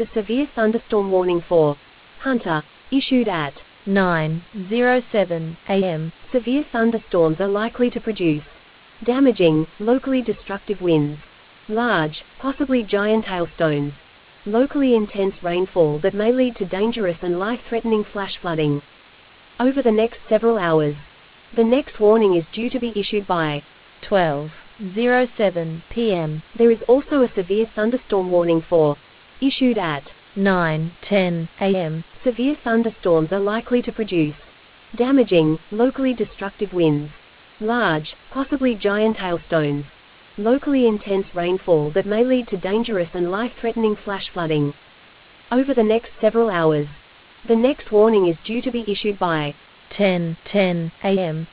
a severe thunderstorm warning for Hunter, issued at 9:07 a.m. Severe thunderstorms are likely to produce damaging, locally destructive winds, large, possibly giant hailstones, locally intense rainfall that may lead to dangerous and life-threatening flash flooding over the next several hours. The next warning is due to be issued by 12:07 p.m. There is also a severe thunderstorm warning for issued at 9:10 a.m. Severe thunderstorms are likely to produce damaging, locally destructive winds, large, possibly giant hailstones, locally intense rainfall that may lead to dangerous and life-threatening flash flooding over the next several hours. The next warning is due to be issued by 10:10 a.m.